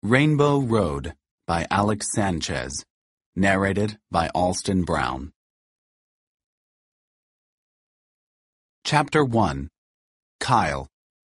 Rainbow Road by Alex Sanchez. Narrated by Alston Brown. Chapter 1. Kyle.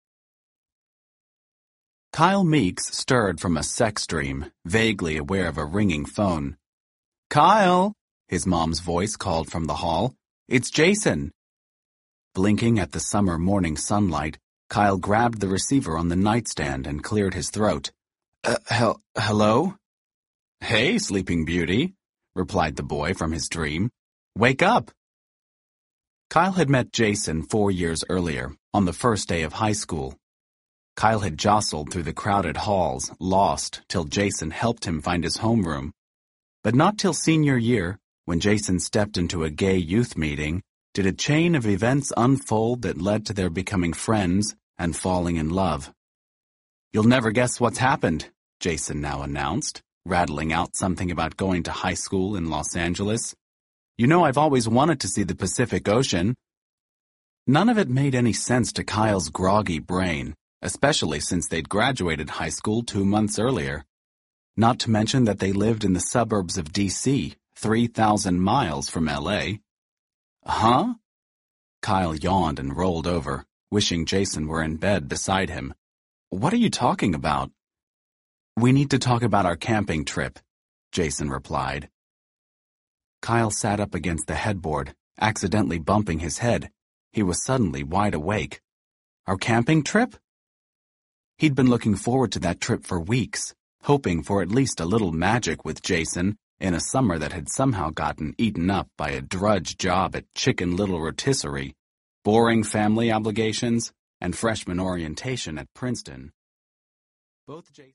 Kyle Meeks stirred from a sex dream, vaguely aware of a ringing phone. "Kyle," his mom's voice called from the hall. "It's Jason." Blinking at the summer morning sunlight, Kyle grabbed the receiver on the nightstand and cleared his throat. Hello? "Hey, Sleeping Beauty," replied the boy from his dream. "Wake up." Kyle had met Jason 4 years earlier, on the first day of high school. Kyle had jostled through the crowded halls, lost, till Jason helped him find his homeroom. But not till senior year, when Jason stepped into a gay youth meeting, did a chain of events unfold that led to their becoming friends and falling in love. "You'll never guess what's happened," Jason now announced, rattling out something about going to high school in Los Angeles. "You know I've always wanted to see the Pacific Ocean." None of it made any sense to Kyle's groggy brain, especially since they'd graduated high school 2 months earlier. Not to mention that they lived in the suburbs of D.C., 3,000 miles from L.A. "Huh?" Kyle yawned and rolled over, wishing Jason were in bed beside him. "What are you talking about?" "We need to talk about our camping trip," Jason replied. Kyle sat up against the headboard, accidentally bumping his head. He was suddenly wide awake. Our camping trip? He'd been looking forward to that trip for weeks, hoping for at least a little magic with Jason in a summer that had somehow gotten eaten up by a drudge job at Chicken Little Rotisserie, boring family obligations, and freshman orientation at Princeton. Both Jason